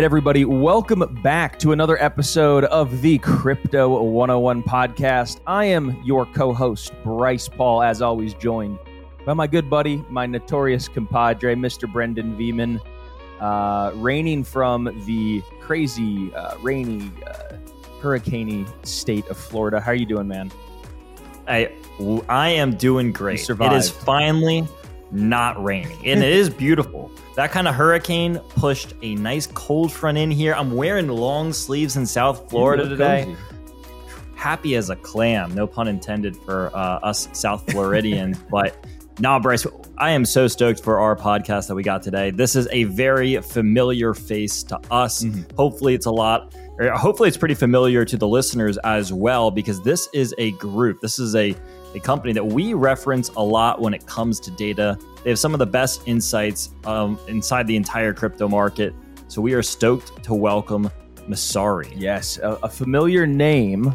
right, everybody, welcome back to another episode of the Crypto 101 podcast. I am your co-host, Bryce Paul, as always joined by my good buddy, my notorious compadre, Mr. Brendan Veeman, reigning from the crazy, rainy, hurricane-y state of Florida. How are you doing, man? I am doing great. You survived. It is finally not raining, and it is beautiful. That kind of hurricane pushed a nice cold front in here. I'm wearing long sleeves in South Florida today. Cozy. Happy as a clam, no pun intended for us South Floridians. But nah, Bryce, I am so stoked for our podcast that we got today. This is a very familiar face to us. Mm-hmm. Hopefully it's pretty familiar to the listeners as well, because this is a group. This is a company that we reference a lot when it comes to data. They have some of the best insights inside the entire crypto market. So we are stoked to welcome Messari. Yes, a familiar name,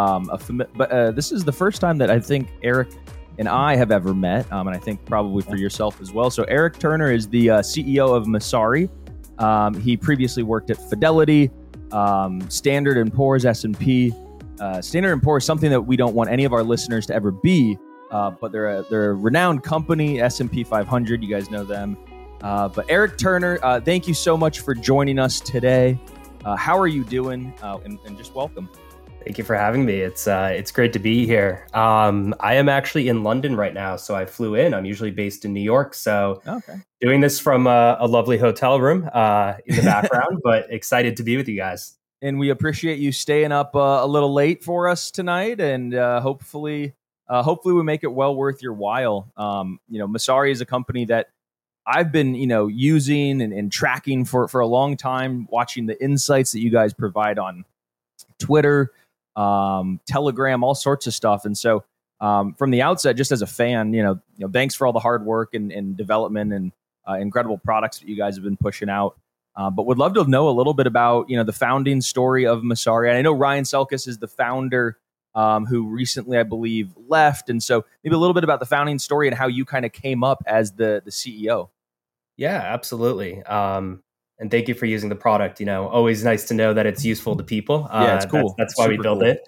but this is the first time that I think Eric and I have ever met, and I think probably for yourself as well. So Eric Turner is the CEO of Messari. He previously worked at Fidelity, Standard & Poor's, S&P. Standard & Poor's is something that we don't want any of our listeners to ever be, but they're a renowned company, S&P 500. You guys know them. But Eric Turner, thank you so much for joining us today. How are you doing? And just welcome. Thank you for having me. It's great to be here. I am actually in London right now, so I flew in. I'm usually based in New York, so doing this from a lovely hotel room in the background, but excited to be with you guys. And we appreciate you staying up a little late for us tonight, and hopefully we make it well worth your while. Messari is a company that I've been, using and tracking for a long time, watching the insights that you guys provide on Twitter, Telegram, all sorts of stuff. And so from the outset, just as a fan, thanks for all the hard work and development and incredible products that you guys have been pushing out. But would love to know a little bit about, the founding story of Messari. And I know Ryan Selkis is the founder who recently, I believe, left. And so maybe a little bit about the founding story and how you kind of came up as the CEO. Yeah, absolutely. And thank you for using the product. Always nice to know that it's useful to people. Yeah, it's cool. That's why we built it.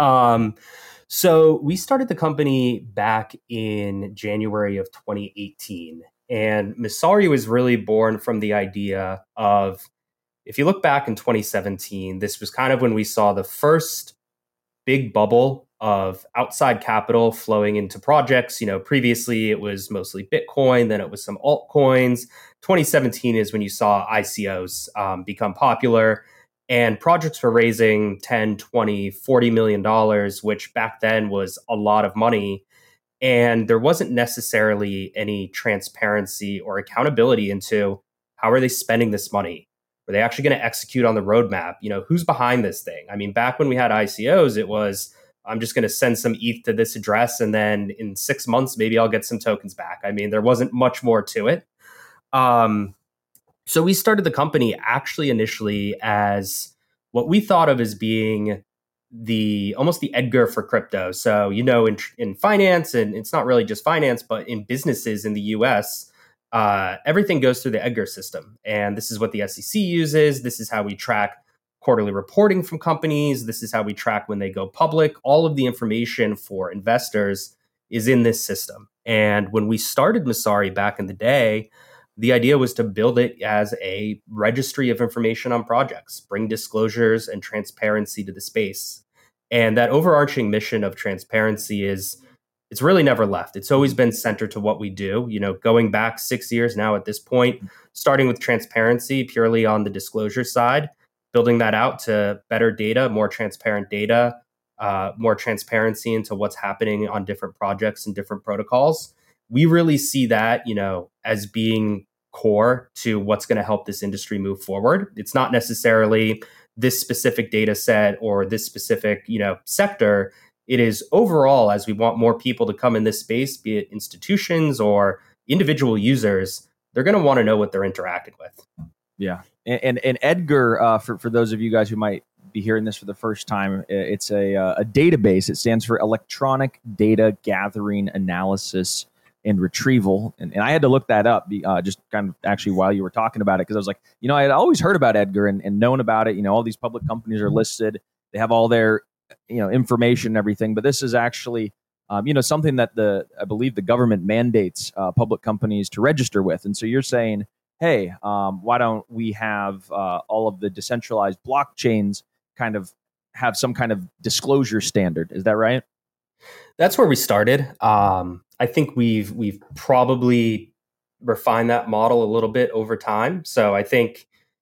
So we started the company back in January of 2018. And Messari was really born from the idea of, if you look back in 2017, this was kind of when we saw the first big bubble of outside capital flowing into projects. Previously it was mostly Bitcoin, then it was some altcoins. 2017 is when you saw ICOs become popular, and projects were raising 10, 20, $40 million, which back then was a lot of money. And there wasn't necessarily any transparency or accountability into how are they spending this money? Were they actually going to execute on the roadmap? Who's behind this thing? I mean, back when we had ICOs, it was, I'm just going to send some ETH to this address, and then in 6 months, maybe I'll get some tokens back. I mean, there wasn't much more to it. So we started the company actually initially as what we thought of as being almost the Edgar for crypto. So, in finance, and it's not really just finance, but in businesses in the US, everything goes through the Edgar system. And this is what the SEC uses. This is how we track quarterly reporting from companies. This is how we track when they go public. All of the information for investors is in this system. And when we started Messari back in the day, the idea was to build it as a registry of information on projects, bring disclosures and transparency to the space. And that overarching mission of transparency it's really never left. It's always been centered to what we do, going back 6 years now at this point, starting with transparency purely on the disclosure side, building that out to better data, more transparent data, more transparency into what's happening on different projects and different protocols. We really see that, as being core to what's going to help this industry move forward. It's not necessarily this specific data set or this specific, sector. It is overall, as we want more people to come in this space, be it institutions or individual users, they're going to want to know what they're interacting with. Yeah. And Edgar, for those of you guys who might be hearing this for the first time, it's a database. It stands for Electronic Data Gathering Analysis and retrieval. And I had to look that up just kind of actually while you were talking about it, because I was like, I had always heard about Edgar and known about it. All these public companies are listed. They have all their, information and everything. But this is actually, something that I believe the government mandates public companies to register with. And so you're saying, hey, why don't we have all of the decentralized blockchains kind of have some kind of disclosure standard? Is that right? That's where we started. I think we've probably refined that model a little bit over time. So I think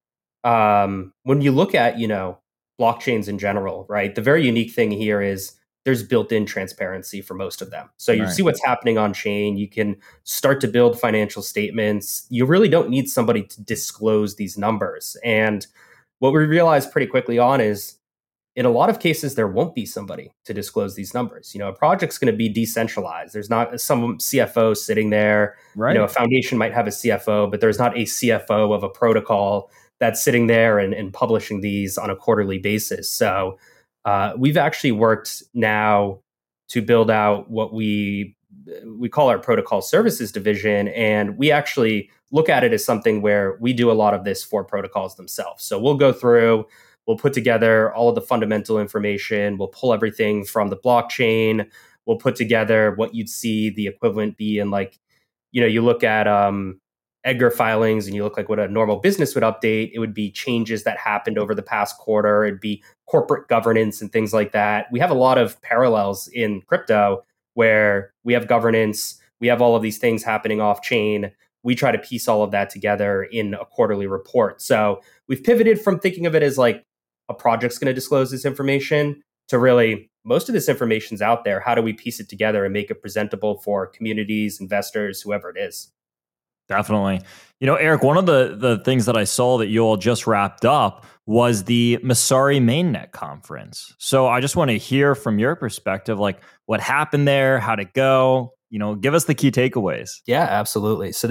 when you look at blockchains in general, right, the very unique thing here is there's built-in transparency for most of them. So you see what's happening on chain. You can start to build financial statements. You really don't need somebody to disclose these numbers. And what we realized pretty quickly on is, in a lot of cases, there won't be somebody to disclose these numbers. A project's going to be decentralized. There's not some CFO sitting there. Right. A foundation might have a CFO, but there's not a CFO of a protocol that's sitting there and publishing these on a quarterly basis. So we've actually worked now to build out what we call our protocol services division. And we actually look at it as something where we do a lot of this for protocols themselves. So we'll go through, we'll put together all of the fundamental information. We'll pull everything from the blockchain. We'll put together what you'd see the equivalent be in, like, you look at Edgar filings and you look like what a normal business would update. It would be changes that happened over the past quarter. It'd be corporate governance and things like that. We have a lot of parallels in crypto where we have governance. We have all of these things happening off chain. We try to piece all of that together in a quarterly report. So we've pivoted from thinking of it as like a project's going to disclose this information to really, most of this information's out there. How do we piece it together and make it presentable for communities, investors, whoever it is? Definitely. Eric, one of the things that I saw that you all just wrapped up was the Messari Mainnet conference. So I just want to hear from your perspective, like what happened there, how'd it go? Give us the key takeaways. Yeah, absolutely. So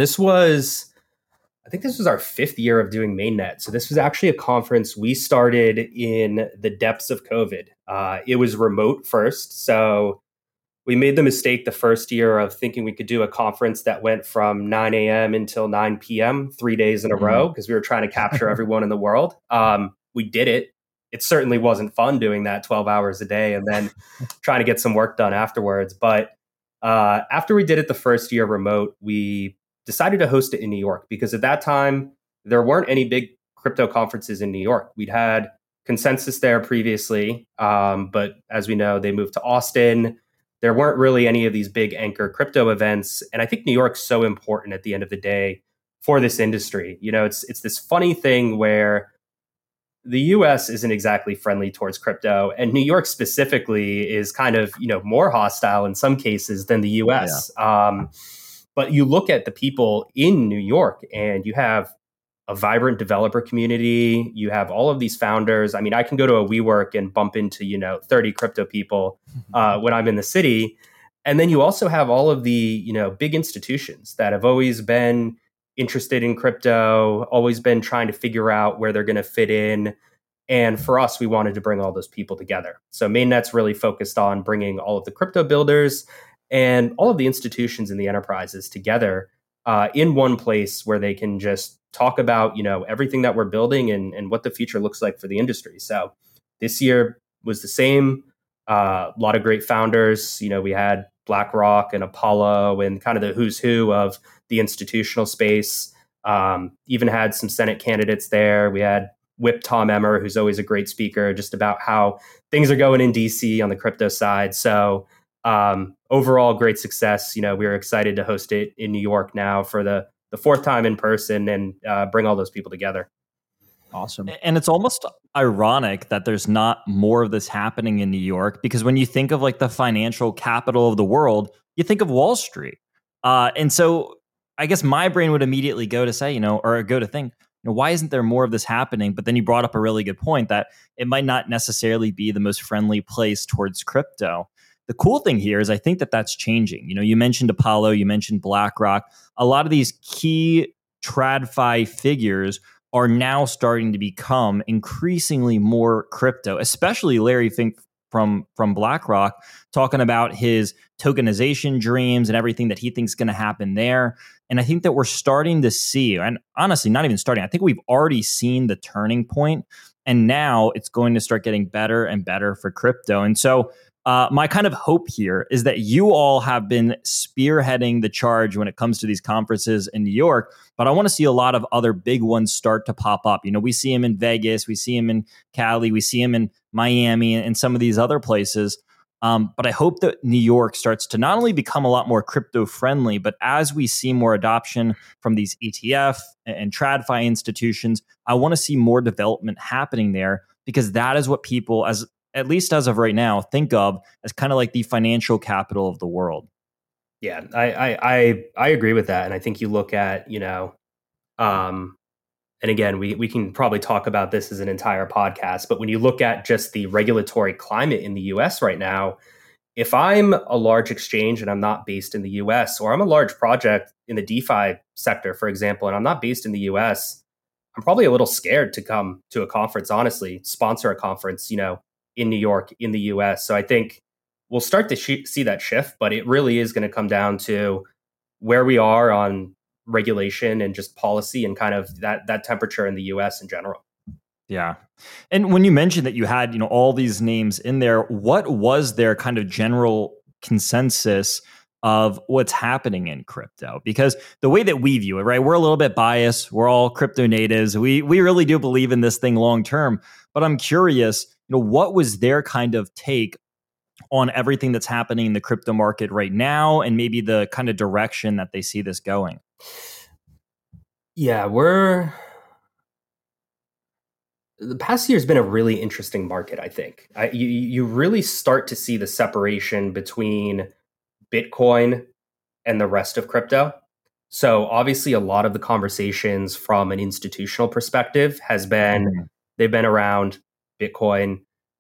I think this was our 5th year of doing Mainnet. So this was actually a conference we started in the depths of COVID. It was remote first. So we made the mistake the first year of thinking we could do a conference that went from 9 a.m. until 9 p.m., 3 days in a row, because we were trying to capture everyone in the world. We did it. It certainly wasn't fun doing that 12 hours a day and then trying to get some work done afterwards. But after we did it the first year remote, we decided to host it in New York, because at that time, there weren't any big crypto conferences in New York. We'd had Consensus there previously, but as we know, they moved to Austin. There weren't really any of these big anchor crypto events. And I think New York's so important at the end of the day for this industry. It's this funny thing where the US isn't exactly friendly towards crypto, and New York specifically is kind of, more hostile in some cases than the US. Yeah. But you look at the people in New York and you have a vibrant developer community. You have all of these founders. I mean, I can go to a WeWork and bump into, 30 crypto people when I'm in the city. And then you also have all of the, big institutions that have always been interested in crypto, always been trying to figure out where they're going to fit in. And for us, we wanted to bring all those people together. So Mainnet's really focused on bringing all of the crypto builders and all of the institutions and the enterprises together in one place where they can just talk about, everything that we're building and what the future looks like for the industry. So this year was the same. A lot of great founders. We had BlackRock and Apollo and kind of the who's who of the institutional space. Even had some Senate candidates there. We had Whip Tom Emmer, who's always a great speaker, just about how things are going in DC on the crypto side. So overall, great success. We're excited to host it in New York now for the 4th time in person and bring all those people together. Awesome. And it's almost ironic that there's not more of this happening in New York, because when you think of like the financial capital of the world, you think of Wall Street. And so I guess my brain would immediately go to say, or go to think, why isn't there more of this happening? But then you brought up a really good point that it might not necessarily be the most friendly place towards crypto. The cool thing here is I think that that's changing. You mentioned Apollo, you mentioned BlackRock. A lot of these key TradFi figures are now starting to become increasingly more crypto, especially Larry Fink from BlackRock, talking about his tokenization dreams and everything that he thinks is going to happen there. And I think that we're starting to see, and honestly, not even starting, I think we've already seen the turning point, and now it's going to start getting better and better for crypto. And so my kind of hope here is that you all have been spearheading the charge when it comes to these conferences in New York, but I want to see a lot of other big ones start to pop up. You know, we see them in Vegas, we see them in Cali, we see them in Miami and some of these other places. But I hope that New York starts to not only become a lot more crypto friendly, but as we see more adoption from these ETF and TradFi institutions, I want to see more development happening there, because that is what people, as at least as of right now, think of as kind of like the financial capital of the world. Yeah, I agree with that. And I think you look at, and again, we can probably talk about this as an entire podcast, but when you look at just the regulatory climate in the US right now, if I'm a large exchange and I'm not based in the US, or I'm a large project in the DeFi sector, for example, and I'm not based in the US, I'm probably a little scared to come to a conference, honestly, sponsor a conference, in New York, in the US. So I think we'll start to see that shift, but it really is going to come down to where we are on regulation and just policy and kind of that temperature in the US in general. Yeah. And when you mentioned that you had, all these names in there, what was their kind of general consensus of what's happening in crypto? Because the way that we view it, right, we're a little bit biased. We're all crypto natives. We really do believe in this thing long term. But I'm curious, what was their kind of take on everything that's happening in the crypto market right now, and maybe the kind of direction that they see this going? Yeah, the past year has been a really interesting market, I think. You really start to see the separation between Bitcoin and the rest of crypto. So obviously a lot of the conversations from an institutional perspective they've been around Bitcoin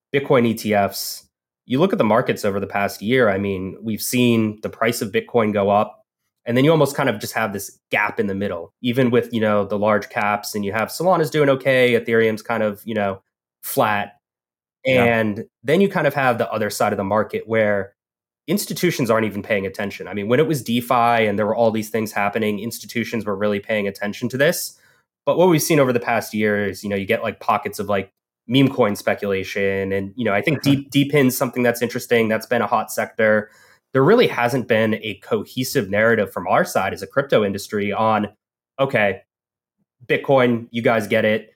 ETFs. You look at the markets over the past year, I mean, we've seen the price of Bitcoin go up, and then you almost kind of just have this gap in the middle, even with, the large caps, and you have Solana's doing okay, Ethereum's kind of, flat. And then you kind of have the other side of the market where institutions aren't even paying attention. I mean, when it was DeFi and there were all these things happening, institutions were really paying attention to this. But what we've seen over the past year is, you get like pockets of like meme coin speculation. And, I think DePin's something that's interesting. That's been a hot sector. There really hasn't been a cohesive narrative from our side as a crypto industry on, okay, Bitcoin, you guys get it.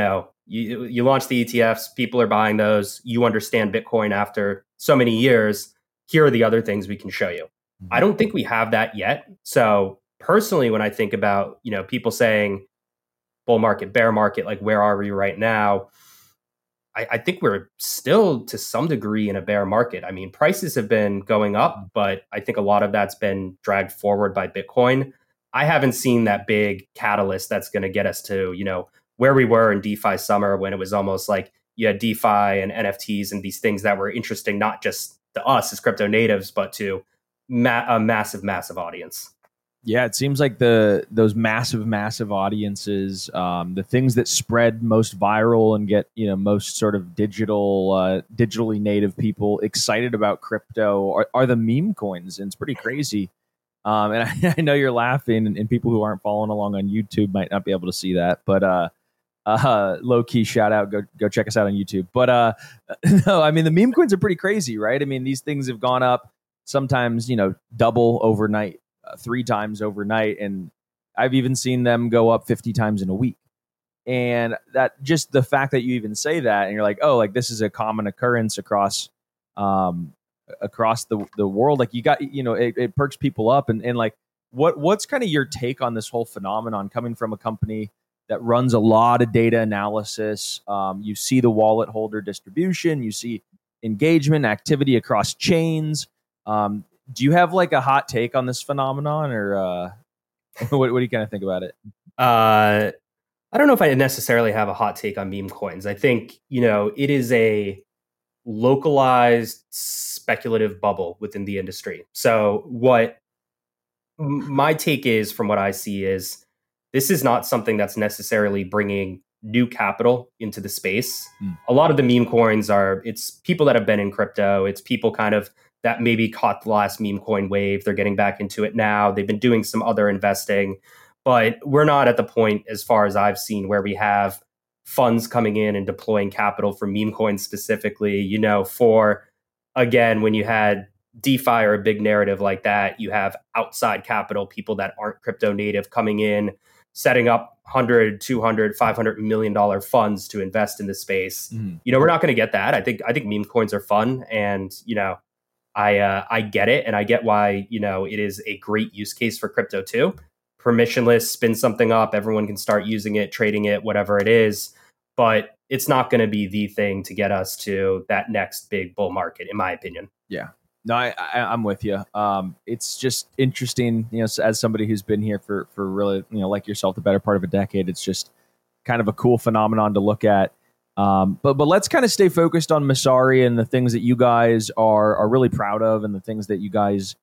You launch the ETFs, people are buying those. You understand Bitcoin after so many years. Here are the other things we can show you. I don't think we have that yet. So personally, when I think about, people saying bull market, bear market, like where are we right now? I think we're still to some degree in a bear market. I mean, prices have been going up, but I think a lot of that's been dragged forward by Bitcoin. I haven't seen that big catalyst that's going to get us to, where we were in DeFi summer, when it was almost like you had DeFi and NFTs and these things that were interesting, not just to us as crypto natives, but to a massive audience. Yeah, it seems like those massive audiences, the things that spread most viral and get most sort of digitally native people excited about crypto are the meme coins, and it's pretty crazy. And I know you're laughing, and people who aren't following along on YouTube might not be able to see that, but low key shout out, go check us out on YouTube. But no, I mean the meme coins are pretty crazy, right? I mean these things have gone up sometimes double overnight. 3 times overnight, and I've even seen them go up 50 times in a week. And that, just the fact that you even say that, and you're like, oh, like this is a common occurrence across the world. Like you got, it perks people up. And like, what's kind of your take on this whole phenomenon coming from a company that runs a lot of data analysis? You see the wallet holder distribution, you see engagement activity across chains. Do you have like a hot take on this phenomenon, or what do you kind of think about it? I don't know if I necessarily have a hot take on meme coins. I think, it is a localized speculative bubble within the industry. So what my take is, from what I see, is this is not something that's necessarily bringing new capital into the space. A lot of the meme coins it's people that have been in crypto. It's people kind of that maybe caught the last meme coin wave. They're getting back into it now. They've been doing some other investing, but we're not at the point, as far as I've seen, where we have funds coming in and deploying capital for meme coins specifically. For, again, when you had DeFi or a big narrative like that, you have outside capital, people that aren't crypto native coming in, setting up 100, 200, $500 million funds to invest in this space. We're not going to get that. I think meme coins are fun, and I get it, and I get why it is a great use case for crypto too. Permissionless, spin something up, everyone can start using it, trading it, whatever it is. But it's not going to be the thing to get us to that next big bull market, in my opinion. Yeah. No, I'm with you. It's just interesting, as somebody who's been here for really, like yourself, the better part of a decade. It's just kind of a cool phenomenon to look at. But let's kind of stay focused on Messari and the things that you guys are really proud of, and the things that you guys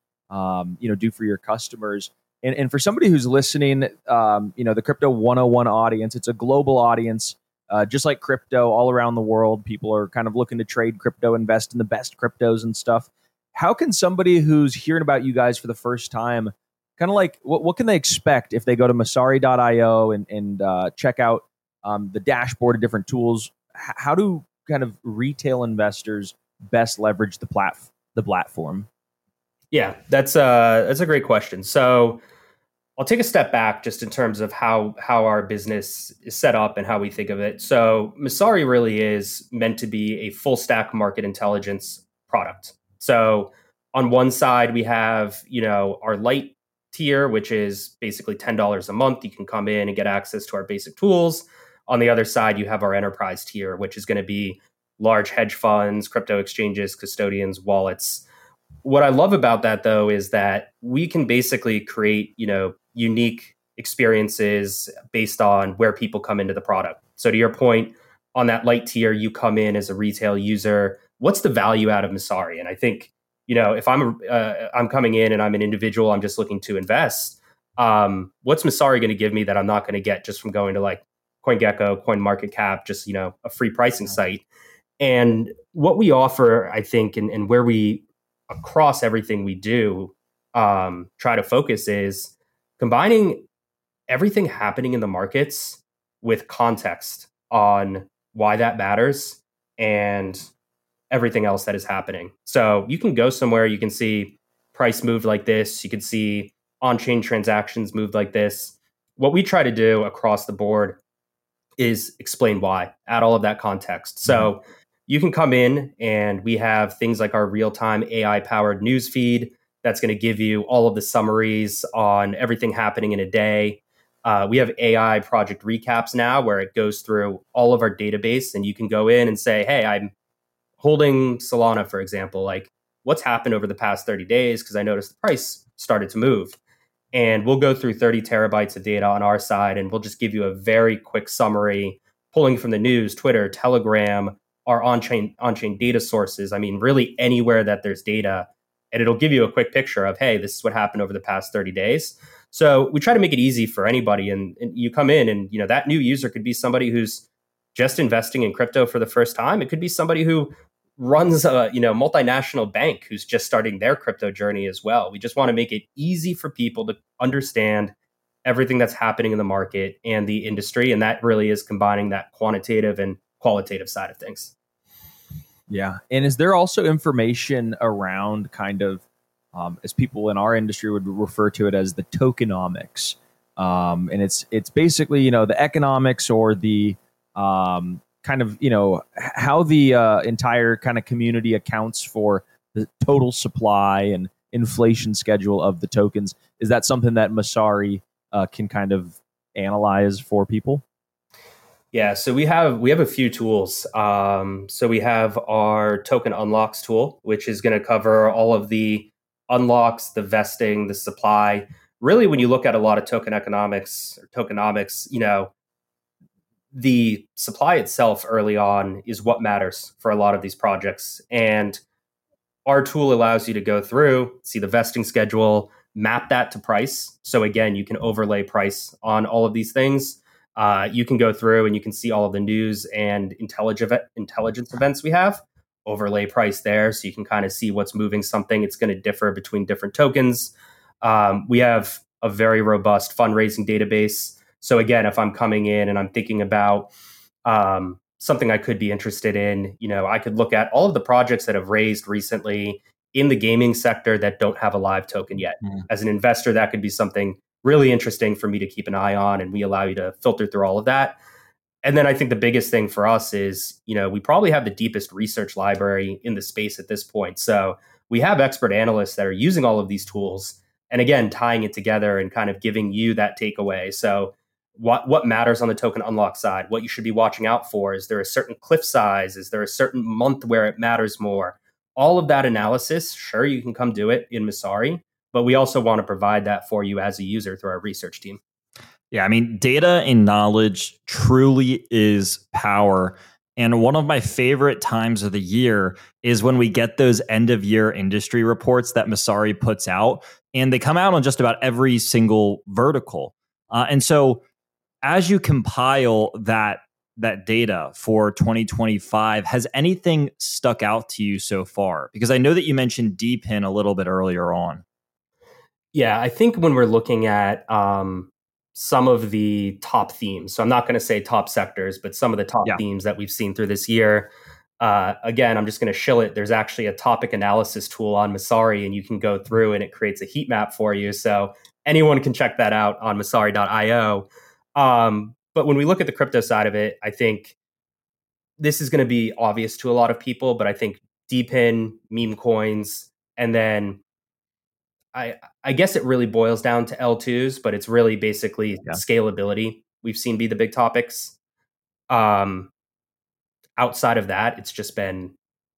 do for your customers. And for somebody who's listening, the Crypto 101 audience, it's a global audience. Just like crypto, all around the world, people are kind of looking to trade crypto, invest in the best cryptos and stuff. How can somebody who's hearing about you guys for the first time, kind of like, what can they expect if they go to Messari.io and check out the dashboard of different tools? How do kind of retail investors best leverage the platform? Yeah, that's a great question. So I'll take a step back just in terms of how our business is set up and how we think of it. So Messari really is meant to be a full stack market intelligence product. So on one side, we have, our light tier, which is basically $10 a month. You can come in and get access to our basic tools. On the other side, you have our enterprise tier, which is going to be large hedge funds, crypto exchanges, custodians, wallets. What I love about that, though, is that we can basically create, unique experiences based on where people come into the product. So to your point, on that light tier, you come in as a retail user. What's the value out of Messari? And I think, if I'm coming in and I'm an individual, I'm just looking to invest. What's Messari going to give me that I'm not going to get just from going to like CoinGecko, CoinMarketCap, just a free pricing site? And what we offer, I think, and where we across everything we do try to focus is combining everything happening in the markets with context on why that matters and everything else that is happening. So you can go somewhere, you can see price moved like this, you can see on-chain transactions moved like this. What we try to do across the board is explain why, add all of that context. So you can come in and we have things like our real-time AI-powered news feed that's going to give you all of the summaries on everything happening in a day. We have AI project recaps now where it goes through all of our database, and you can go in and say, hey, I'm holding Solana, for example, like what's happened over the past 30 days? Because I noticed the price started to move. And we'll go through 30 terabytes of data on our side, and we'll just give you a very quick summary, pulling from the news, Twitter, Telegram, our on-chain data sources. I mean, really anywhere that there's data, and it'll give you a quick picture of, hey, this is what happened over the past 30 days. So we try to make it easy for anybody. And you come in and, that new user could be somebody who's just investing in crypto for the first time. It could be somebody who runs a multinational bank who's just starting their crypto journey as well. We just want to make it easy for people to understand everything that's happening in the market and the industry. And that really is combining that quantitative and qualitative side of things. Yeah. And is there also information around kind of, as people in our industry would refer to it as the tokenomics? And it's basically, the economics or the kind of, how the entire kind of community accounts for the total supply and inflation schedule of the tokens. Is that something that Messari can kind of analyze for people? Yeah, so we have a few tools. So we have our token unlocks tool, which is going to cover all of the unlocks, the vesting, the supply. Really, when you look at a lot of token economics or tokenomics, the supply itself early on is what matters for a lot of these projects. And our tool allows you to go through, see the vesting schedule, map that to price. So again, you can overlay price on all of these things. You can go through and you can see all of the news and intelligence events we have, overlay price there. So you can kind of see what's moving something. It's going to differ between different tokens. We have a very robust fundraising database. So again, if I'm coming in and I'm thinking about something I could be interested in, I could look at all of the projects that have raised recently in the gaming sector that don't have a live token yet. As an investor, that could be something really interesting for me to keep an eye on, and we allow you to filter through all of that. And then I think the biggest thing for us is, we probably have the deepest research library in the space at this point. So we have expert analysts that are using all of these tools and again, tying it together and kind of giving you that takeaway. So what matters on the token unlock side, what you should be watching out for. Is there a certain cliff size? Is there a certain month where it matters more? All of that analysis, sure, you can come do it in Messari, but we also want to provide that for you as a user through our research team. Yeah, I mean, data and knowledge truly is power. And one of my favorite times of the year is when we get those end of year industry reports that Messari puts out, and they come out on just about every single vertical. And so as you compile that data for 2025, has anything stuck out to you so far? Because I know that you mentioned DePIN a little bit earlier on. Yeah, I think when we're looking at some of the top themes, so I'm not going to say top sectors, but some of the top themes that we've seen through this year, again, I'm just going to shill it. There's actually a topic analysis tool on Messari, and you can go through and it creates a heat map for you. So anyone can check that out on Messari.io. But when we look at the crypto side of it, I think this is going to be obvious to a lot of people, but I think DePIN, meme coins, and then I guess it really boils down to L2s, but it's really basically scalability we've seen be the big topics. Outside of that, it's just been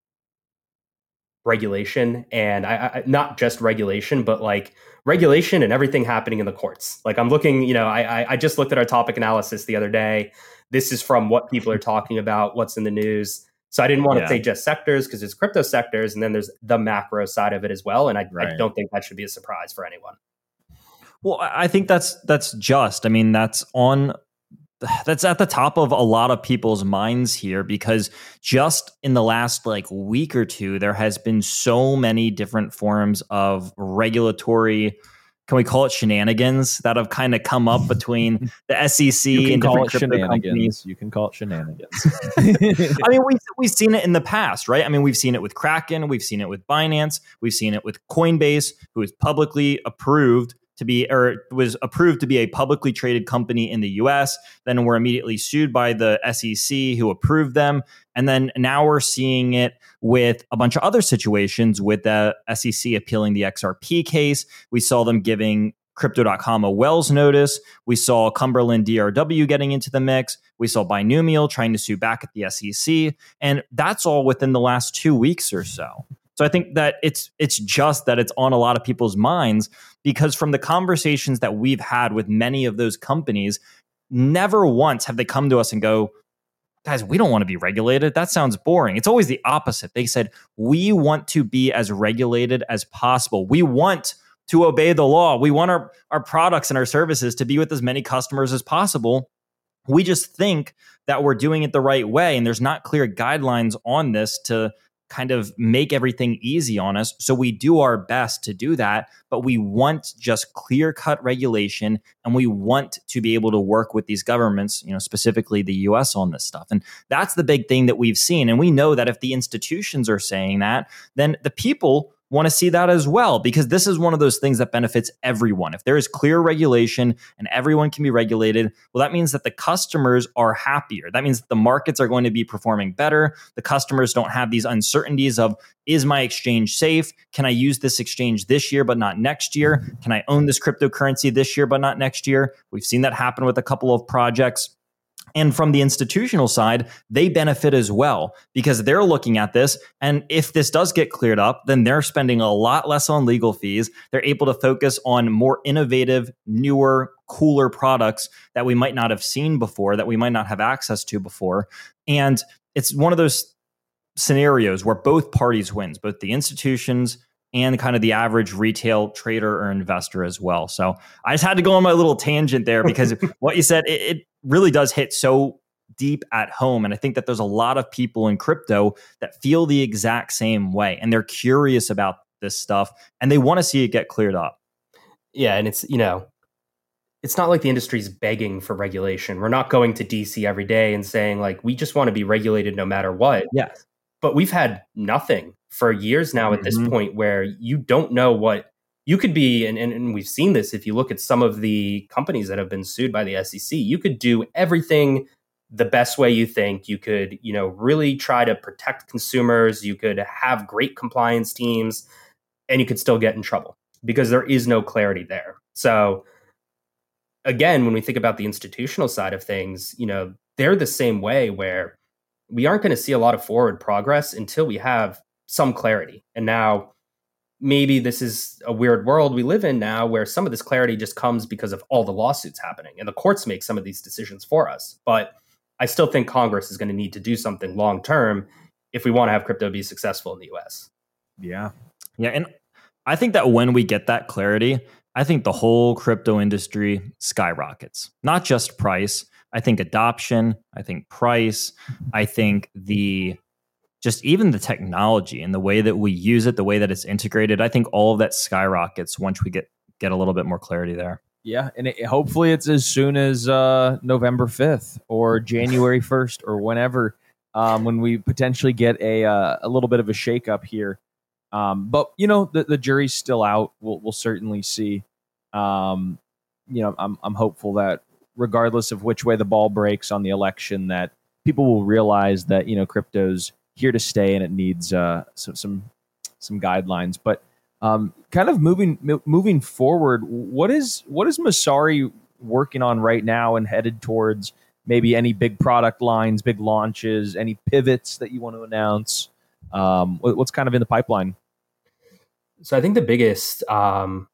regulation, and I not just regulation, but like regulation and everything happening in the courts. Like I'm looking, I just looked at our topic analysis the other day. This is from what people are talking about, what's in the news. So I didn't want to say just sectors, because there's crypto sectors and then there's the macro side of it as well. And I don't think that should be a surprise for anyone. Well, I think that's just, I mean, that's at the top of a lot of people's minds here, because just in the last week or two, there has been so many different forms of regulatory, can we call it shenanigans, that have kind of come up between the SEC and different crypto companies. You can call it shenanigans. I mean, we've seen it in the past, right? I mean, we've seen it with Kraken, we've seen it with Binance, we've seen it with Coinbase, who is publicly approved to be, or was approved to be, a publicly traded company in the US, then were immediately sued by the SEC, who approved them. And then now we're seeing it with a bunch of other situations, with the SEC appealing the XRP case. We saw them giving Crypto.com a Wells notice. We saw Cumberland DRW getting into the mix. We saw Binomial trying to sue back at the SEC. And that's all within the last 2 weeks or so. So I think that it's just that it's on a lot of people's minds, because from the conversations that we've had with many of those companies, never once have they come to us and go, guys, we don't want to be regulated. That sounds boring. It's always the opposite. They said, we want to be as regulated as possible. We want to obey the law. We want our products and our services to be with as many customers as possible. We just think that we're doing it the right way, and there's not clear guidelines on this to kind of make everything easy on us. So we do our best to do that, but we want just clear-cut regulation, and we want to be able to work with these governments, specifically the US, on this stuff. And that's the big thing that we've seen. And we know that if the institutions are saying that, then the people want to see that as well, because this is one of those things that benefits everyone. If there is clear regulation and everyone can be regulated, well, that means that the customers are happier. That means that the markets are going to be performing better. The customers don't have these uncertainties of, is my exchange safe? Can I use this exchange this year but not next year? Can I own this cryptocurrency this year but not next year? We've seen that happen with a couple of projects. And from the institutional side, they benefit as well, because they're looking at this. And if this does get cleared up, then they're spending a lot less on legal fees. They're able to focus on more innovative, newer, cooler products that we might not have seen before, that we might not have access to before. And it's one of those scenarios where both parties wins, both the institutions and kind of the average retail trader or investor as well. So I just had to go on my little tangent there because what you said, it really does hit so deep at home. And I think that there's a lot of people in crypto that feel the exact same way, and they're curious about this stuff and they want to see it get cleared up. Yeah. And it's, it's not like the industry's begging for regulation. We're not going to DC every day and saying like, we just want to be regulated no matter what. Yes. But we've had nothing for years now at this point where you don't know what you could be. And we've seen this. If you look at some of the companies that have been sued by the SEC, you could do everything the best way you think. You could, really try to protect consumers. You could have great compliance teams, and you could still get in trouble because there is no clarity there. So again, when we think about the institutional side of things, they're the same way, where we aren't going to see a lot of forward progress until we have some clarity. And now maybe this is a weird world we live in now where some of this clarity just comes because of all the lawsuits happening and the courts make some of these decisions for us. But I still think Congress is going to need to do something long term if we want to have crypto be successful in the US. Yeah. Yeah. And I think that when we get that clarity, I think the whole crypto industry skyrockets, not just price. I think adoption, I think price, I think even the technology and the way that we use it, the way that it's integrated, I think all of that skyrockets once we get a little bit more clarity there. Yeah, and hopefully it's as soon as November 5th or January 1st or whenever, when we potentially get a little bit of a shakeup here. But the jury's still out. We'll certainly see. I'm hopeful that regardless of which way the ball breaks on the election, that people will realize that crypto's here to stay and it needs some guidelines. But kind of moving forward, what is Messari working on right now and headed towards? Maybe any big product lines, big launches, any pivots that you want to announce? What's kind of in the pipeline? So I think the biggest, or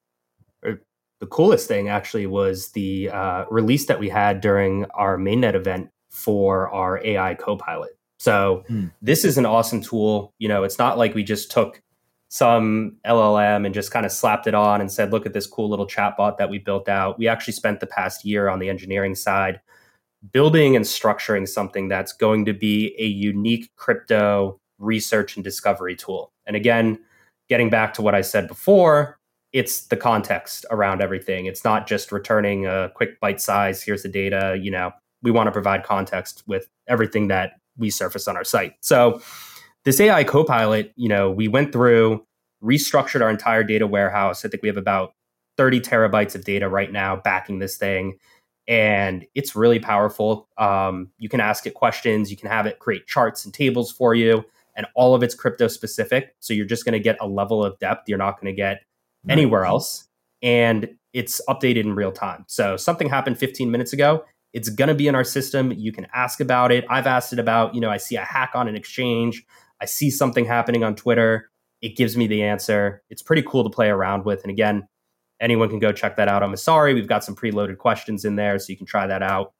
the coolest thing actually was the release that we had during our mainnet event for our AI Copilot. So this is an awesome tool. It's not like we just took some LLM and just kind of slapped it on and said, look at this cool little chatbot that we built out. We actually spent the past year on the engineering side building and structuring something that's going to be a unique crypto research and discovery tool. And again, getting back to what I said before, it's the context around everything. It's not just returning a quick bite size, here's the data. We want to provide context with everything that we surface on our site. So this AI Copilot, we went through, restructured our entire data warehouse. I think we have about 30 terabytes of data right now backing this thing. And it's really powerful. You can ask it questions. You can have it create charts and tables for you. And all of it's crypto specific. So you're just going to get a level of depth you're not going to get anywhere else. And it's updated in real time. So something happened 15 minutes ago. It's going to be in our system. You can ask about it. I've asked it about, I see a hack on an exchange. I see something happening on Twitter. It gives me the answer. It's pretty cool to play around with. And again, anyone can go check that out on Messari. We've got some preloaded questions in there, so you can try that out.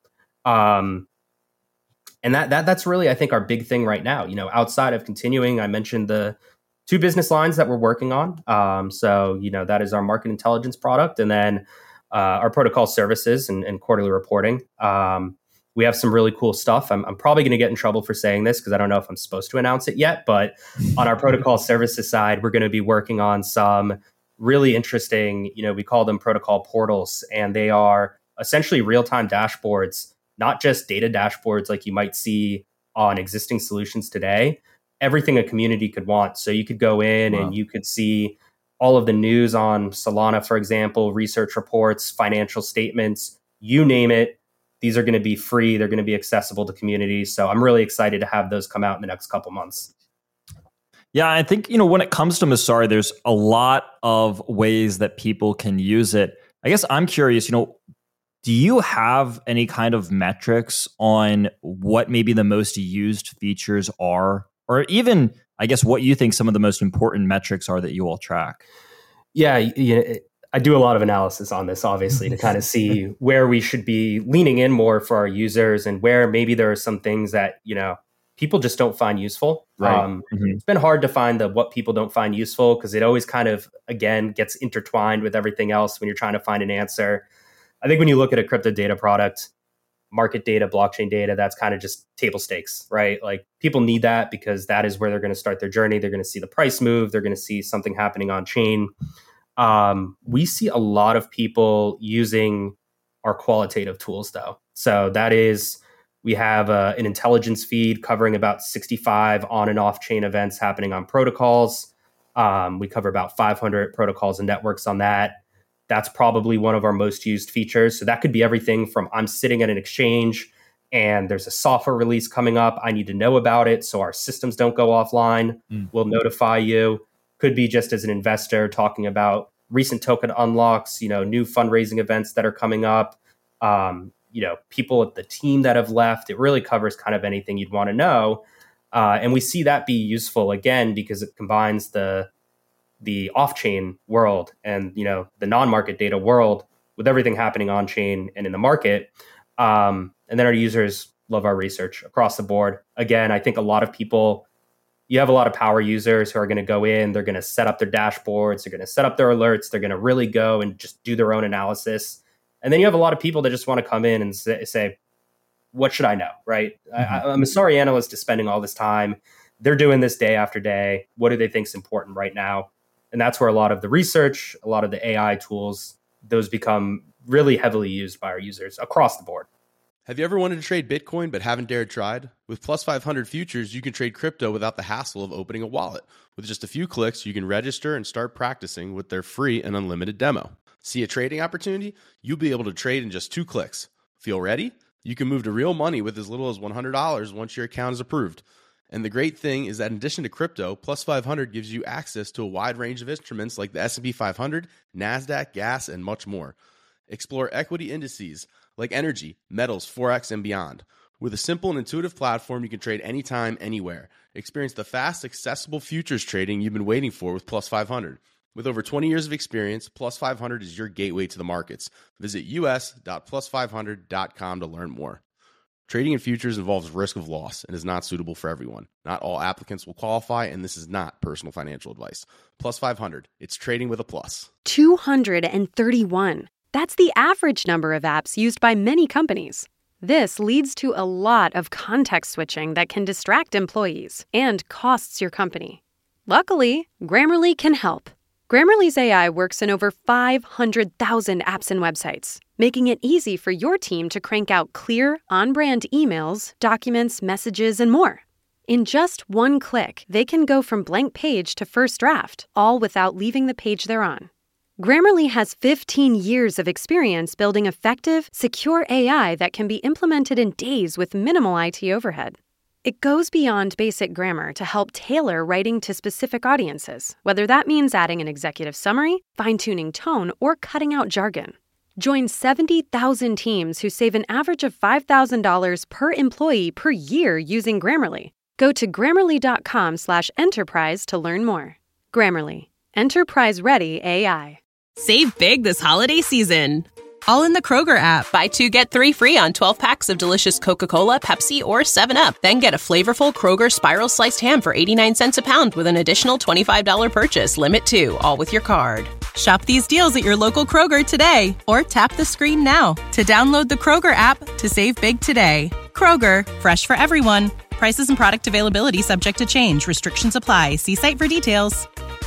And that's really, I think, our big thing right now. Outside of continuing, I mentioned the 2 business lines that we're working on. So that is our market intelligence product, and then our protocol services and quarterly reporting. We have some really cool stuff. I'm probably going to get in trouble for saying this because I don't know if I'm supposed to announce it yet. But on our protocol services side, we're going to be working on some really interesting, we call them protocol portals, and they are essentially real-time dashboards, not just data dashboards like you might see on existing solutions today, everything a community could want. So you could go in and you could see all of the news on Solana, for example, research reports, financial statements, you name it. These are going to be free. They're going to be accessible to communities. So I'm really excited to have those come out in the next couple months. Yeah, I think, when it comes to Messari, there's a lot of ways that people can use it. I guess I'm curious, do you have any kind of metrics on what maybe the most used features are? Or even, I guess, what you think some of the most important metrics are that you all track? Yeah, I do a lot of analysis on this, obviously, to kind of see where we should be leaning in more for our users and where maybe there are some things that, people just don't find useful. Right. It's been hard to find what people don't find useful because it always kind of, again, gets intertwined with everything else when you're trying to find an answer. I think when you look at a crypto data product, market data, blockchain data, that's kind of just table stakes, right? Like people need that because that is where they're going to start their journey. They're going to see the price move. They're going to see something happening on chain. We see a lot of people using our qualitative tools though. So that is, we have an intelligence feed covering about 65 on and off chain events happening on protocols. We cover about 500 protocols and networks on that. That's probably one of our most used features. So that could be everything from I'm sitting at an exchange and there's a software release coming up. I need to know about it so our systems don't go offline. We'll notify you. Could be just as an investor talking about recent token unlocks, new fundraising events that are coming up, people at the team that have left. It really covers kind of anything you'd want to know. And we see that be useful again, because it combines the off-chain world and, the non-market data world with everything happening on chain and in the market. And then our users love our research across the board. Again, I think a lot of people, you have a lot of power users who are going to go in, they're going to set up their dashboards, they're going to set up their alerts, they're going to really go and just do their own analysis. And then you have a lot of people that just want to come in and say what should I know, right? I'm a sorry analyst is spending all this time. They're doing this day after day. What do they think is important right now? And that's where a lot of the research, a lot of the AI tools, those become really heavily used by our users across the board. Have you ever wanted to trade Bitcoin but haven't dared tried? With Plus 500 Futures, you can trade crypto without the hassle of opening a wallet. With just a few clicks, you can register and start practicing with their free and unlimited demo. See a trading opportunity? You'll be able to trade in just 2 clicks. Feel ready? You can move to real money with as little as $100 once your account is approved. And the great thing is that in addition to crypto, Plus 500 gives you access to a wide range of instruments like the S&P 500, NASDAQ, gas, and much more. Explore equity indices like energy, metals, Forex, and beyond. With a simple and intuitive platform, you can trade anytime, anywhere. Experience the fast, accessible futures trading you've been waiting for with Plus 500. With over 20 years of experience, Plus 500 is your gateway to the markets. Visit us.plus500.com to learn more. Trading in futures involves risk of loss and is not suitable for everyone. Not all applicants will qualify, and this is not personal financial advice. Plus 500, it's trading with a plus. 231. That's the average number of apps used by many companies. This leads to a lot of context switching that can distract employees and costs your company. Luckily, Grammarly can help. Grammarly's AI works in over 500,000 apps and websites, making it easy for your team to crank out clear, on-brand emails, documents, messages, and more. In just one click, they can go from blank page to first draft, all without leaving the page they're on. Grammarly has 15 years of experience building effective, secure AI that can be implemented in days with minimal IT overhead. It goes beyond basic grammar to help tailor writing to specific audiences, whether that means adding an executive summary, fine-tuning tone, or cutting out jargon. Join 70,000 teams who save an average of $5,000 per employee per year using Grammarly. Go to Grammarly.com/enterprise to learn more. Grammarly. Enterprise-ready AI. Save big this holiday season. All in the Kroger app. Buy 2, get 3 free on 12 packs of delicious Coca-Cola, Pepsi, or 7-Up. Then get a flavorful Kroger Spiral Sliced Ham for 89 cents a pound with an additional $25 purchase. Limit 2, all with your card. Shop these deals at your local Kroger today, or tap the screen now to download the Kroger app to save big today. Kroger, fresh for everyone. Prices and product availability subject to change. Restrictions apply. See site for details.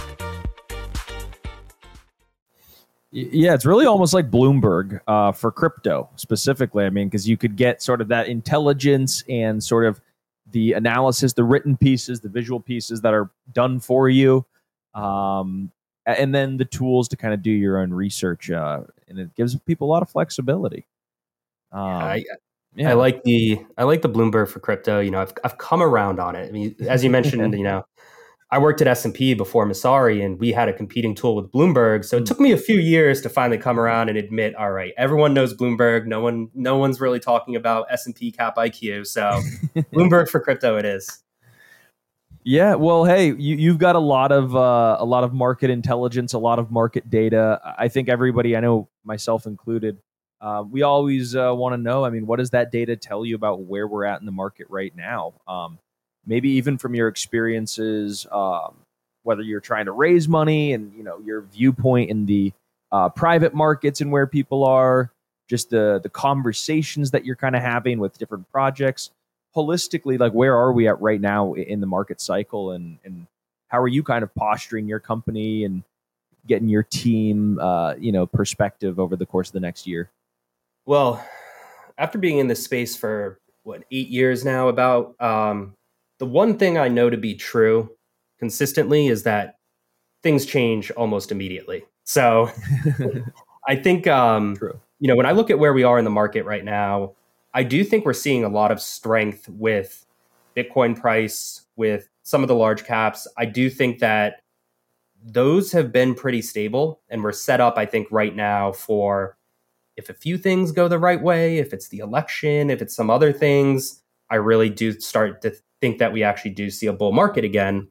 Yeah, it's really almost like Bloomberg for crypto specifically. I mean, because you could get sort of that intelligence and sort of the analysis, the written pieces, the visual pieces that are done for you, and then the tools to kind of do your own research. And it gives people a lot of flexibility. I like the Bloomberg for crypto. I've come around on it. I mean, as you mentioned, I worked at S&P before Messari, and we had a competing tool with Bloomberg. So it took me a few years to finally come around and admit, all right, everyone knows Bloomberg. No one's really talking about S&P Cap IQ. So Bloomberg for crypto it is. Yeah, well, hey, you've got a lot of market intelligence, a lot of market data. I think everybody, I know myself included, we always want to know. I mean, what does that data tell you about where we're at in the market right now? maybe even from your experiences, whether you're trying to raise money and, your viewpoint in the private markets and where people are, just the conversations that you're kind of having with different projects. Holistically, like, where are we at right now in the market cycle, and how are you kind of posturing your company and getting your team, perspective over the course of the next year? Well, after being in this space for 8 years now, about the one thing I know to be true consistently is that things change almost immediately. So I think, True. when I look at where we are in the market right now, I do think we're seeing a lot of strength with Bitcoin price, with some of the large caps. I do think that those have been pretty stable, and we're set up, I think, right now for, if a few things go the right way, if it's the election, if it's some other things, I really do start to think that we actually do see a bull market again.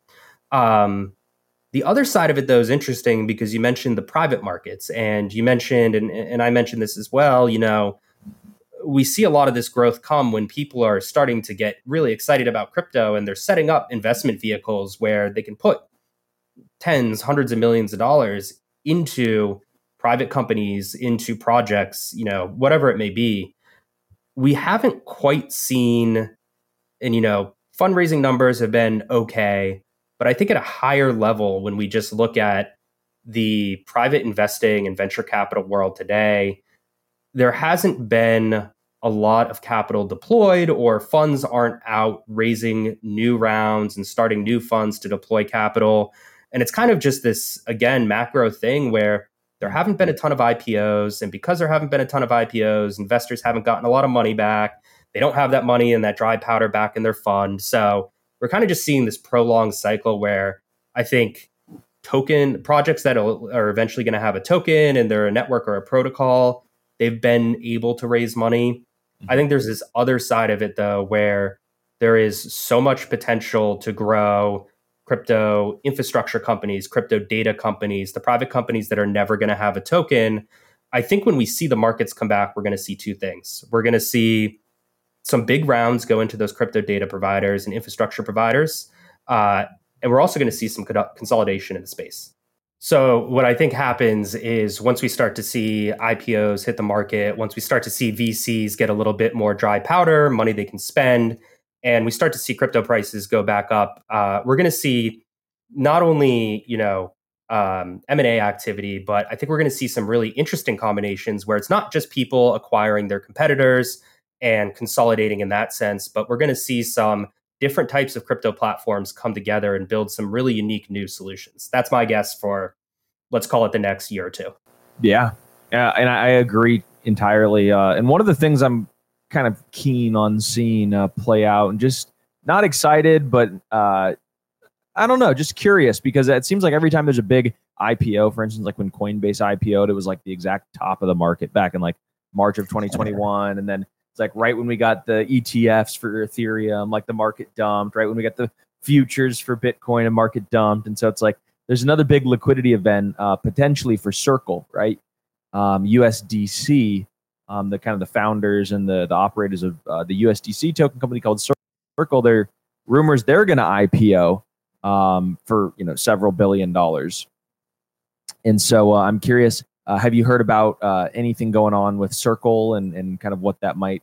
The other side of it, though, is interesting because you mentioned the private markets, and you mentioned, and I mentioned this as well, we see a lot of this growth come when people are starting to get really excited about crypto, and they're setting up investment vehicles where they can put tens, hundreds of millions of dollars into private companies, into projects, whatever it may be. We haven't quite seen, and, fundraising numbers have been okay, but I think at a higher level, when we just look at the private investing and venture capital world today, there hasn't been a lot of capital deployed, or funds aren't out raising new rounds and starting new funds to deploy capital. And it's kind of just this, again, macro thing where there haven't been a ton of IPOs. And because there haven't been a ton of IPOs, investors haven't gotten a lot of money back. They don't have that money and that dry powder back in their fund. So we're kind of just seeing this prolonged cycle where I think token projects that are eventually going to have a token and they're a network or a protocol, they've been able to raise money. I think there's this other side of it, though, where there is so much potential to grow crypto infrastructure companies, crypto data companies, the private companies that are never going to have a token. I think when we see the markets come back, we're going to see two things. We're going to see some big rounds go into those crypto data providers and infrastructure providers. And we're also going to see some consolidation in the space. So what I think happens is once we start to see IPOs hit the market, once we start to see VCs get a little bit more dry powder, money they can spend, and we start to see crypto prices go back up, we're going to see not only, M&A activity, but I think we're going to see some really interesting combinations where it's not just people acquiring their competitors and consolidating in that sense, but we're going to see some different types of crypto platforms come together and build some really unique new solutions. That's my guess for, let's call it, the next year or two. Yeah. And I agree entirely. And one of the things I'm kind of keen on seeing play out, and just not excited, but I don't know, just curious, because it seems like every time there's a big IPO, for instance, like when Coinbase IPO'd, it was like the exact top of the market back in like March of 2021. And then it's like right when we got the ETFs for Ethereum, like the market dumped. Right when we got the futures for Bitcoin, and market dumped. And so it's like there's another big liquidity event potentially for Circle, right? USDC, the kind of the founders and the operators of the USDC token company called Circle. There rumors they're going to IPO for several $1 billion. And so I'm curious. Have you heard about anything going on with Circle and kind of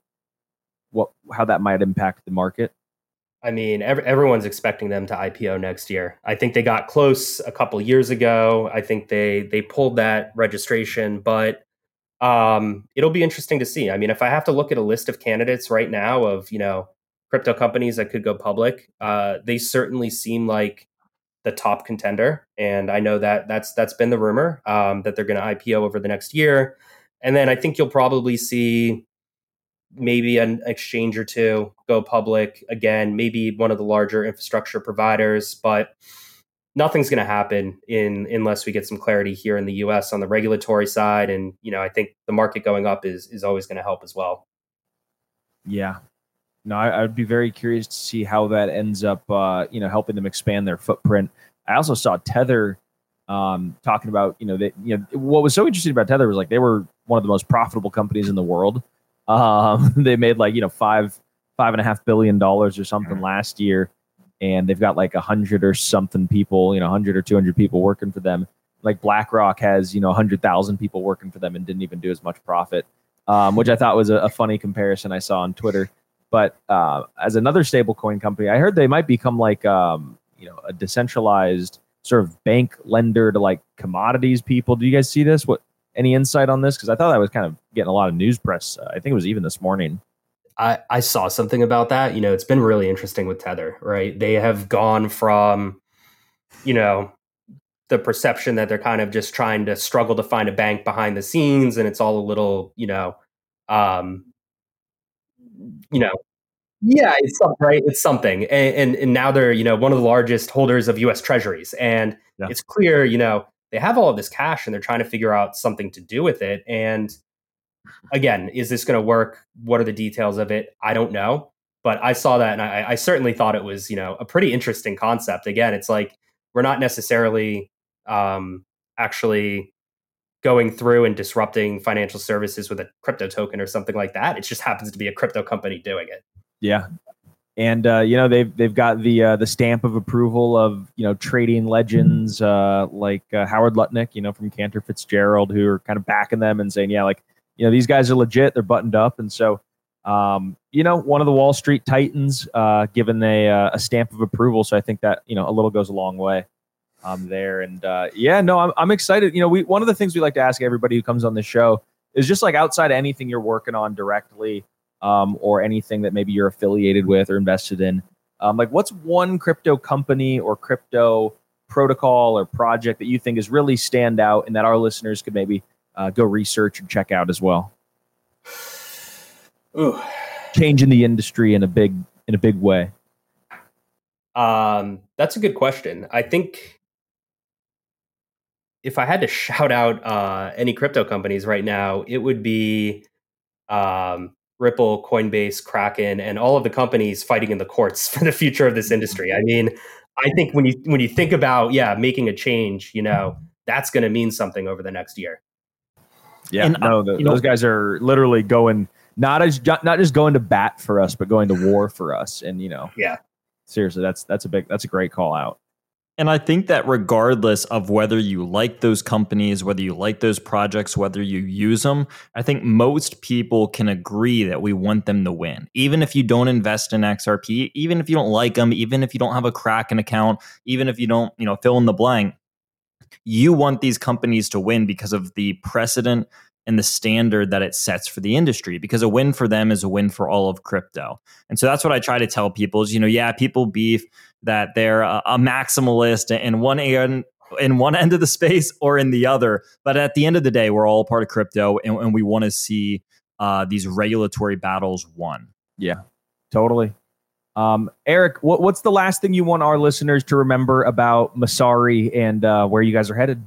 how that might impact the market? I mean, everyone's expecting them to IPO next year. I think they got close a couple years ago. I think they pulled that registration, but it'll be interesting to see. I mean, if I have to look at a list of candidates right now of crypto companies that could go public, they certainly seem like the top contender. And I know that that's been the rumor, that they're going to IPO over the next year. And then I think you'll probably see maybe an exchange or two go public again, maybe one of the larger infrastructure providers, but nothing's going to happen unless we get some clarity here in the US on the regulatory side. And, I think the market going up is always going to help as well. Yeah. No, I'd be very curious to see how that ends up, helping them expand their footprint. I also saw Tether talking about, what was so interesting about Tether was like they were one of the most profitable companies in the world. They made like $5.5 billion or something last year, and they've got like 100 or something people, 100 or 200 people working for them. Like BlackRock has 100,000 people working for them and didn't even do as much profit, which I thought was a funny comparison I saw on Twitter. But as another stablecoin company, I heard they might become like a decentralized sort of bank lender to like commodities people. Do you guys see this? Any insight on this? Because I thought that was kind of getting a lot of news press. I think it was even this morning. I saw something about that. It's been really interesting with Tether, right? They have gone from, the perception that they're kind of just trying to struggle to find a bank behind the scenes, and it's all a little, yeah, it's something, right? It's something, and now they're one of the largest holders of U.S. Treasuries, and it's clear they have all of this cash, and they're trying to figure out something to do with it. And again, is this going to work? What are the details of it? I don't know, but I saw that, and I certainly thought it was a pretty interesting concept. Again, it's like we're not necessarily actually going through and disrupting financial services with a crypto token or something like that. It just happens to be a crypto company doing it. Yeah. And, they've got the stamp of approval of, trading legends like Howard Lutnick, from Cantor Fitzgerald, who are kind of backing them and saying, these guys are legit. They're buttoned up. And so, one of the Wall Street titans given a stamp of approval. So I think that, a little goes a long way there. And I'm excited. One of the things we like to ask everybody who comes on the show is just like outside of anything you're working on directly, or anything that maybe you're affiliated with or invested in. Like what's one crypto company or crypto protocol or project that you think is really stand out and that our listeners could maybe go research and check out as well? Ooh. Changing the industry in a big way. That's a good question. I think if I had to shout out any crypto companies right now, it would be Ripple, Coinbase, Kraken, and all of the companies fighting in the courts for the future of this industry. I mean, I think when you think about making a change, that's going to mean something over the next year. Yeah, and, those guys are literally going not just going to bat for us, but going to war for us. And seriously, that's a great call out. And I think that regardless of whether you like those companies, whether you like those projects, whether you use them, I think most people can agree that we want them to win. Even if you don't invest in XRP, even if you don't like them, even if you don't have a Kraken account, even if you don't, fill in the blank, you want these companies to win because of the precedent and the standard that it sets for the industry, because a win for them is a win for all of crypto. And so that's what I try to tell people is, people beef that they're a maximalist in one end of the space or in the other. But at the end of the day, we're all part of crypto, and we want to see these regulatory battles won. Yeah, totally. Eric, what's the last thing you want our listeners to remember about Messari and where you guys are headed?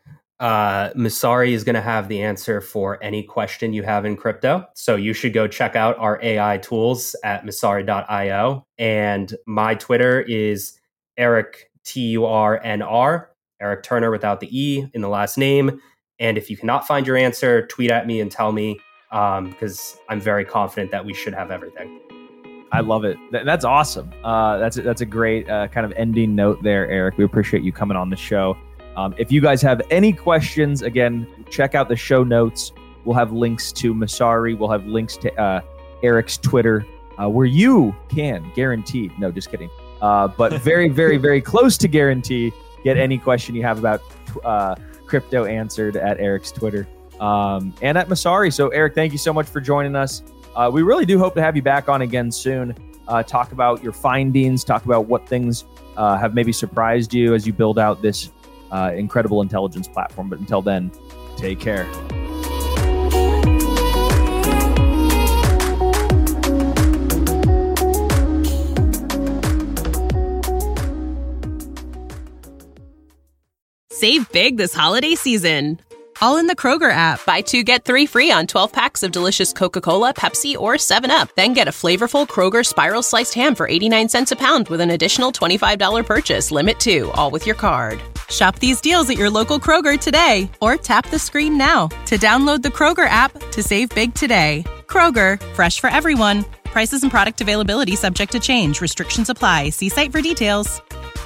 Messari is going to have the answer for any question you have in crypto. So you should go check out our AI tools at Messari.io. And my Twitter is Eric TURNR, Eric Turner without the E in the last name. And if you cannot find your answer, tweet at me and tell me, because I'm very confident that we should have everything. I love it. That's awesome. That's a great kind of ending note there, Eric. We appreciate you coming on the show. If you guys have any questions, again, check out the show notes. We'll have links to Messari. We'll have links to Eric's Twitter, where you can guarantee, no, just kidding, but very, very, very close to guarantee, get any question you have about crypto answered at Eric's Twitter and at Messari. So, Eric, thank you so much for joining us. We really do hope to have you back on again soon. Talk about your findings, talk about what things have maybe surprised you as you build out this incredible intelligence platform. But until then, take care. Save big this holiday season. All in the Kroger app. Buy 2, get 3 free on 12 packs of delicious Coca-Cola, Pepsi, or 7-Up. Then get a flavorful Kroger Spiral Sliced Ham for 89 cents a pound with an additional $25 purchase. Limit 2, all with your card. Shop these deals at your local Kroger today, or tap the screen now to download the Kroger app to save big today. Kroger, fresh for everyone. Prices and product availability subject to change. Restrictions apply. See site for details.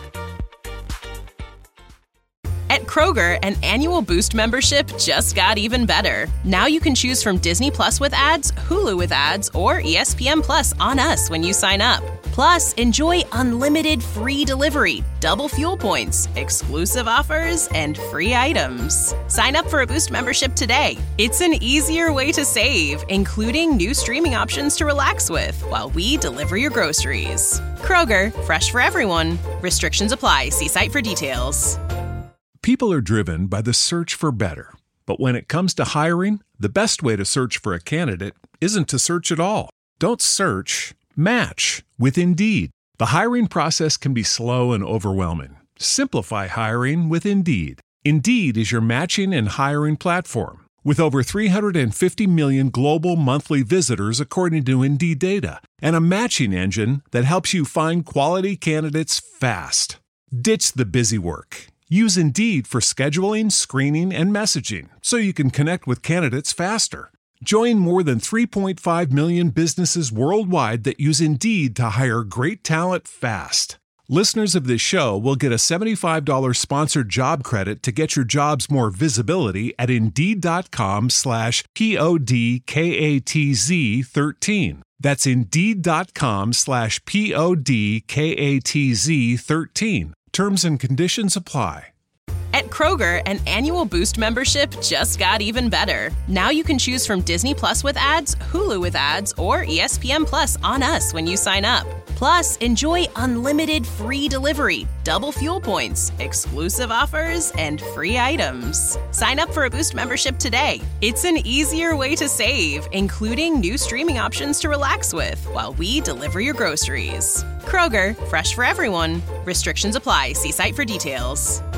At Kroger, an annual Boost membership just got even better. Now you can choose from Disney Plus with ads, Hulu with ads, or ESPN Plus on us when you sign up. Plus, enjoy unlimited free delivery, double fuel points, exclusive offers, and free items. Sign up for a Boost membership today. It's an easier way to save, including new streaming options to relax with while we deliver your groceries. Kroger, fresh for everyone. Restrictions apply. See site for details. People are driven by the search for better. But when it comes to hiring, the best way to search for a candidate isn't to search at all. Don't search, match with Indeed. The hiring process can be slow and overwhelming. Simplify hiring with Indeed. Indeed is your matching and hiring platform. With over 350 million global monthly visitors according to Indeed data, and a matching engine that helps you find quality candidates fast. Ditch the busy work. Use Indeed for scheduling, screening, and messaging so you can connect with candidates faster. Join more than 3.5 million businesses worldwide that use Indeed to hire great talent fast. Listeners of this show will get a $75 sponsored job credit to get your jobs more visibility at Indeed.com/PODKATZ13. That's Indeed.com/PODKATZ13. Terms and conditions apply. At Kroger, an annual Boost membership just got even better. Now you can choose from Disney Plus with ads, Hulu with ads, or ESPN Plus on us when you sign up. Plus, enjoy unlimited free delivery, double fuel points, exclusive offers, and free items. Sign up for a Boost membership today. It's an easier way to save, including new streaming options to relax with while we deliver your groceries. Kroger, fresh for everyone. Restrictions apply. See site for details.